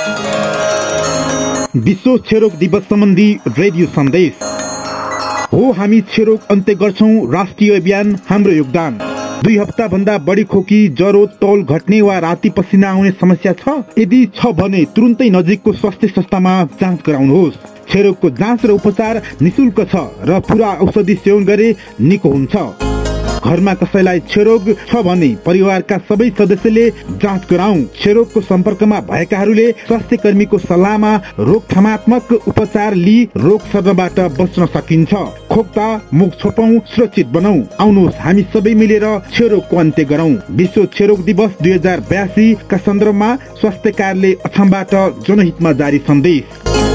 विश्व क्षयरोग दिवस सम्बन्धी रेडियो सन्देश हो। हामी क्षयरोग अन्त्य गर्छौं, राष्ट्रिय अभियान हाम्रो योगदान। 2 हप्ता भन्दा बढी खोकी, ज्वरो, तौल घट्ने वा राति पसिना आउने समस्या छ? यदि छ भने तुरुन्तै नजिकको स्वास्थ्य संस्थामा जाँच गराउनुहोस्। क्षयरोगको जाँच र उपचार निशुल्क छ र पूरा औषधि सेवन गरे निको हुन्छ। घरमा कसैलाई क्षयरोग छ भने परिवारका सबै सदस्यले जाँच गराउँ। क्षयरोगको सम्पर्कमा भएकाहरूले स्वास्थ्य कर्मीको सल्लाहमा रोकथामात्मक उपचार लिई रोग सर्नबाट बच्न सकिन्छ। खोक्ता मुख छोपौं, सुरक्षित बनाऊ। आउनुहोस् हामी सबै मिलेर क्षयरोगको अन्त्य गरौँ। विश्व क्षयरोग दिवस 2082 का सन्दर्भमा स्वास्थ्य कार्यालय अछामबाट जनहितमा जारी सन्देश।